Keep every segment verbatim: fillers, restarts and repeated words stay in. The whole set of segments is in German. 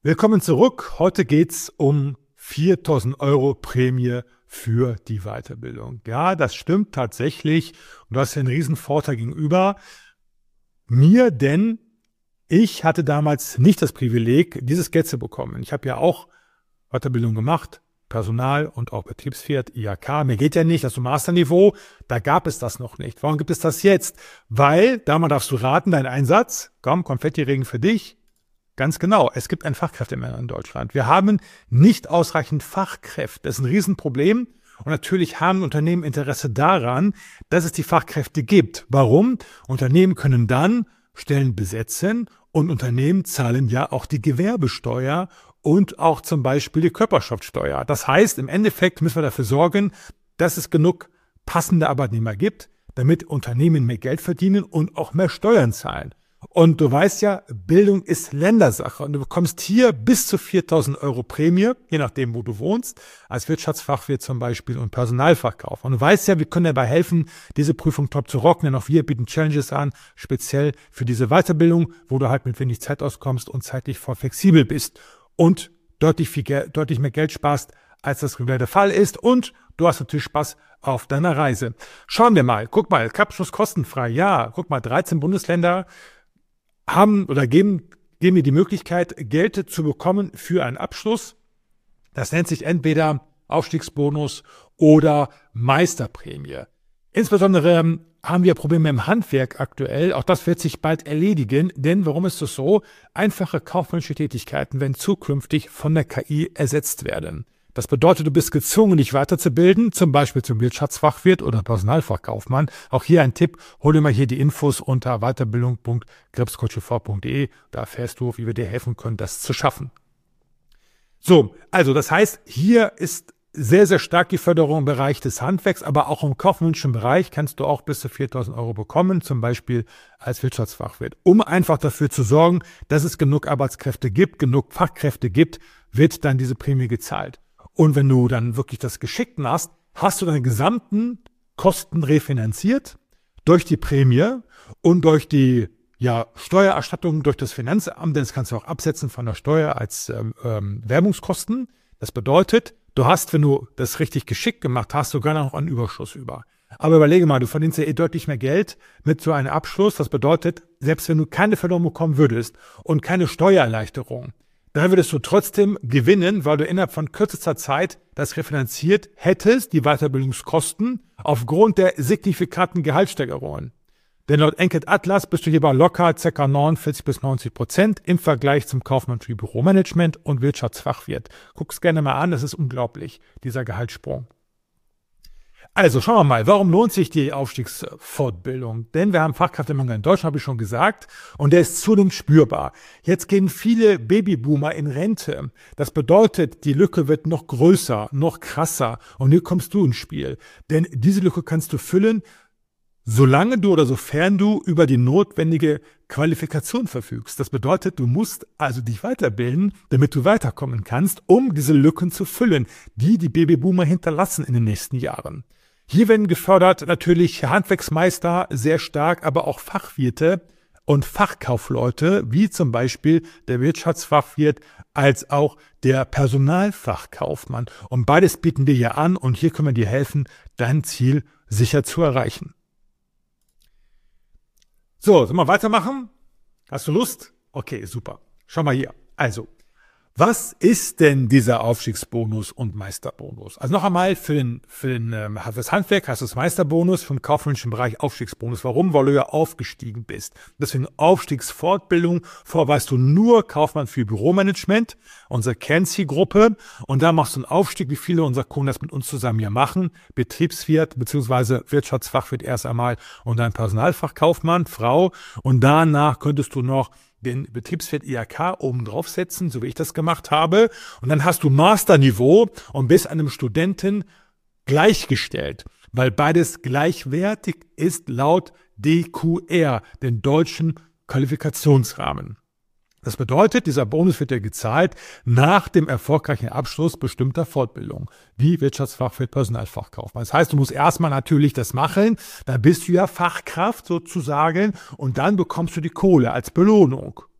Willkommen zurück. Heute geht's um viertausend Euro Prämie für die Weiterbildung. Ja, das stimmt tatsächlich. Und du hast ja einen riesen Vorteil gegenüber mir, denn ich hatte damals nicht das Privileg, dieses Geld zu bekommen. Ich habe ja auch Weiterbildung gemacht, Personal und auch Betriebswirt, I H K. Mir geht ja nicht, das ist so Masterniveau, da gab es das noch nicht. Warum gibt es das jetzt? Weil, da mal darfst du raten, dein Einsatz, komm, Konfettiregen für dich. Ganz genau, es gibt einen Fachkräftemangel in Deutschland. Wir haben nicht ausreichend Fachkräfte. Das ist ein Riesenproblem. Und natürlich haben Unternehmen Interesse daran, dass es die Fachkräfte gibt. Warum? Unternehmen können dann Stellen besetzen und Unternehmen zahlen ja auch die Gewerbesteuer und auch zum Beispiel die Körperschaftsteuer. Das heißt, im Endeffekt müssen wir dafür sorgen, dass es genug passende Arbeitnehmer gibt, damit Unternehmen mehr Geld verdienen und auch mehr Steuern zahlen. Und du weißt ja, Bildung ist Ländersache und du bekommst hier bis zu viertausend Euro Prämie, je nachdem, wo du wohnst, als Wirtschaftsfachwirt zum Beispiel und Personalfachkaufmann. Und du weißt ja, wir können dabei helfen, diese Prüfung top zu rocken, denn auch wir bieten Challenges an, speziell für diese Weiterbildung, wo du halt mit wenig Zeit auskommst und zeitlich voll flexibel bist und deutlich, viel Geld, deutlich mehr Geld sparst, als das regulär der Fall ist. Und du hast natürlich Spaß auf deiner Reise. Schauen wir mal, guck mal, Abschluss kostenfrei, ja, guck mal, dreizehn Bundesländer haben oder geben, geben mir die Möglichkeit, Geld zu bekommen für einen Abschluss. Das nennt sich entweder Aufstiegsbonus oder Meisterprämie. Insbesondere haben wir Probleme im Handwerk aktuell. Auch das wird sich bald erledigen. Denn warum ist es so? Einfache kaufmännische Tätigkeiten werden zukünftig von der K I ersetzt werden. Das bedeutet, du bist gezwungen, dich weiterzubilden, zum Beispiel zum Wirtschaftsfachwirt oder Personalfachkaufmann. Auch hier ein Tipp, hol dir mal hier die Infos unter weiterbildung punkt gripscoach punkt de. Da erfährst du, wie wir dir helfen können, das zu schaffen. So, also das heißt, hier ist sehr, sehr stark die Förderung im Bereich des Handwerks, aber auch im kaufmännischen Bereich kannst du auch bis zu viertausend Euro bekommen, zum Beispiel als Wirtschaftsfachwirt. Um einfach dafür zu sorgen, dass es genug Arbeitskräfte gibt, genug Fachkräfte gibt, wird dann diese Prämie gezahlt. Und wenn du dann wirklich das geschickt machst, hast du deine gesamten Kosten refinanziert durch die Prämie und durch die ja, Steuererstattung durch das Finanzamt, denn das kannst du auch absetzen von der Steuer als ähm, ähm, Werbungskosten. Das bedeutet, du hast, wenn du das richtig geschickt gemacht hast, sogar noch einen Überschuss über. Aber überlege mal, du verdienst ja eh deutlich mehr Geld mit so einem Abschluss. Das bedeutet, selbst wenn du keine Förderung bekommen würdest und keine Steuererleichterung, dann würdest du trotzdem gewinnen, weil du innerhalb von kürzester Zeit das refinanziert hättest, die Weiterbildungskosten, aufgrund der signifikanten Gehaltssteigerungen. Denn laut Enquete Atlas bist du hierbei locker ca. neunundvierzig bis neunzig Prozent im Vergleich zum Kaufmann für Büromanagement und Wirtschaftsfachwirt. Guck's gerne mal an, das ist unglaublich, dieser Gehaltssprung. Also schauen wir mal, warum lohnt sich die Aufstiegsfortbildung? Denn wir haben Fachkräftemangel in Deutschland, habe ich schon gesagt, und der ist zunehmend spürbar. Jetzt gehen viele Babyboomer in Rente. Das bedeutet, die Lücke wird noch größer, noch krasser. Und hier kommst du ins Spiel. Denn diese Lücke kannst du füllen, solange du oder sofern du über die notwendige Qualifikation verfügst. Das bedeutet, du musst also dich weiterbilden, damit du weiterkommen kannst, um diese Lücken zu füllen, die die Babyboomer hinterlassen in den nächsten Jahren. Hier werden gefördert natürlich Handwerksmeister sehr stark, aber auch Fachwirte und Fachkaufleute, wie zum Beispiel der Wirtschaftsfachwirt als auch der Personalfachkaufmann. Und beides bieten wir hier an und hier können wir dir helfen, dein Ziel sicher zu erreichen. So, sollen wir weitermachen? Hast du Lust? Okay, super. Schau mal hier. Also, was ist denn dieser Aufstiegsbonus und Meisterbonus? Also noch einmal, für, den, für, den, ähm, für das Handwerk hast du das Meisterbonus, für den kaufmännischen Bereich Aufstiegsbonus. Warum? Weil du ja aufgestiegen bist. Deswegen Aufstiegsfortbildung, vorweist du nur Kaufmann für Büromanagement, unsere Kernzielgruppe. Und da machst du einen Aufstieg, wie viele unserer Kunden das mit uns zusammen hier machen. Betriebswirt bzw. Wirtschaftsfachwirt erst einmal und dann Personalfachkaufmann, Frau. Und danach könntest du noch den Betriebswirt I H K oben draufsetzen, so wie ich das gemacht habe. Und dann hast du Masterniveau und bist einem Studenten gleichgestellt, weil beides gleichwertig ist laut D Q R, den deutschen Qualifikationsrahmen. Das bedeutet, dieser Bonus wird ja gezahlt nach dem erfolgreichen Abschluss bestimmter Fortbildung, wie Wirtschaftsfachwirt, Personalfachkaufmann. Das heißt, du musst erstmal natürlich das machen, dann bist du ja Fachkraft sozusagen und dann bekommst du die Kohle als Belohnung.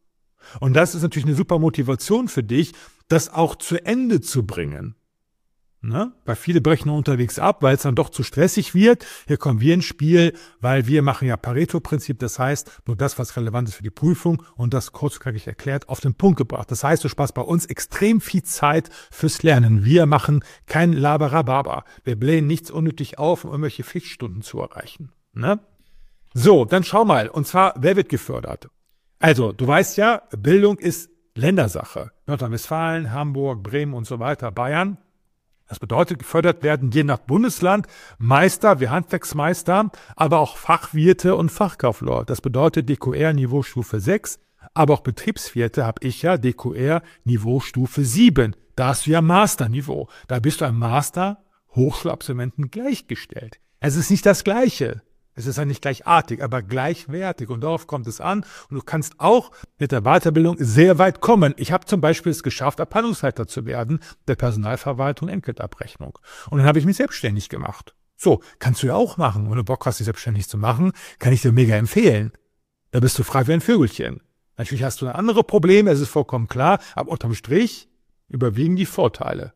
Und das ist natürlich eine super Motivation für dich, das auch zu Ende zu bringen. Ne? Weil viele brechen unterwegs ab, weil es dann doch zu stressig wird. Hier kommen wir ins Spiel, weil wir machen ja Pareto-Prinzip. Das heißt, nur das, was relevant ist für die Prüfung und das kurzknackig erklärt, auf den Punkt gebracht. Das heißt, du sparst bei uns extrem viel Zeit fürs Lernen. Wir machen kein Laberababa. Wir blähen nichts unnötig auf, um irgendwelche Pflichtstunden zu erreichen. Ne? So, dann schau mal. Und zwar, wer wird gefördert? Also, du weißt ja, Bildung ist Ländersache. Nordrhein-Westfalen, Hamburg, Bremen und so weiter, Bayern. Das bedeutet, gefördert werden je nach Bundesland Meister wie Handwerksmeister, aber auch Fachwirte und Fachkaufleute. Das bedeutet D Q R Niveaustufe sechs, aber auch Betriebswirte habe ich ja D Q R Niveaustufe sieben. Da hast du ja Masterniveau. Da bist du einem Master-Hochschulabsolventen gleichgestellt. Es ist nicht das Gleiche. Es ist ja nicht gleichartig, aber gleichwertig. Und darauf kommt es an. Und du kannst auch mit der Weiterbildung sehr weit kommen. Ich habe zum Beispiel es geschafft, Abteilungsleiter zu werden, der Personalverwaltung, Entgeltabrechnung. Und dann habe ich mich selbstständig gemacht. So, kannst du ja auch machen. Wenn du Bock hast, dich selbstständig zu machen, kann ich dir mega empfehlen. Da bist du frei wie ein Vögelchen. Natürlich hast du andere Probleme, es ist vollkommen klar, aber unterm Strich überwiegen die Vorteile.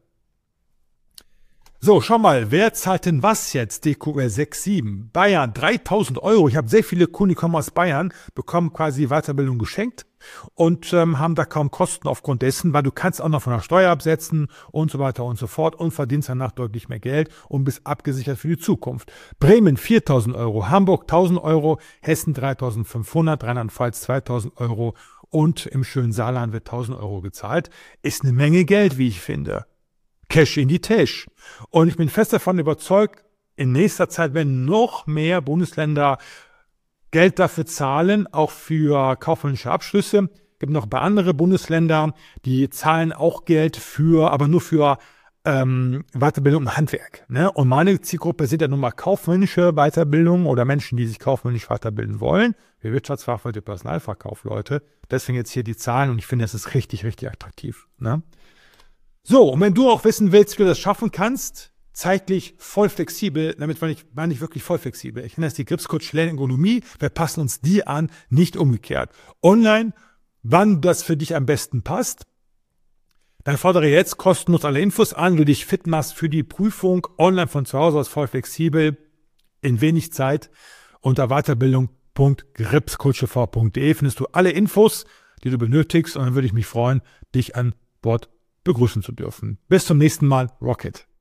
So, schau mal, wer zahlt denn was jetzt? D Q R sechs, sieben. Bayern, dreitausend Euro. Ich habe sehr viele Kunden, die kommen aus Bayern, bekommen quasi Weiterbildung geschenkt und ähm, haben da kaum Kosten aufgrund dessen, weil du kannst auch noch von der Steuer absetzen und so weiter und so fort und verdienst danach deutlich mehr Geld und bist abgesichert für die Zukunft. Bremen, viertausend Euro. Hamburg, tausend Euro. Hessen, dreitausendfünfhundert. Rheinland-Pfalz, zweitausend Euro. Und im schönen Saarland wird tausend Euro gezahlt. Ist eine Menge Geld, wie ich finde. Cash in die Tasche. Und ich bin fest davon überzeugt, in nächster Zeit werden noch mehr Bundesländer Geld dafür zahlen, auch für kaufmännische Abschlüsse. Es gibt noch ein paar andere Bundesländer, die zahlen auch Geld für, aber nur für ähm, Weiterbildung im Handwerk. Ne? Und meine Zielgruppe sind ja nun mal kaufmännische Weiterbildung oder Menschen, die sich kaufmännisch weiterbilden wollen. Wie Wirtschaftsfachleute, Personalverkaufleute. Deswegen jetzt hier die Zahlen und ich finde, das ist richtig, richtig attraktiv. Ne? So, und wenn du auch wissen willst, wie du das schaffen kannst, zeitlich voll flexibel, damit meine ich, meine ich wirklich voll flexibel. Ich nenne das die Gripscoach Lernergonomie. Wir passen uns die an, nicht umgekehrt. Online, wann das für dich am besten passt, dann fordere jetzt kostenlos alle Infos an, du dich fit machst für die Prüfung, online von zu Hause aus voll flexibel, in wenig Zeit. Unter weiterbildung punkt gripscoachtv punkt de findest du alle Infos, die du benötigst und dann würde ich mich freuen, dich an Bord begrüßen zu dürfen. Bis zum nächsten Mal. Rocket!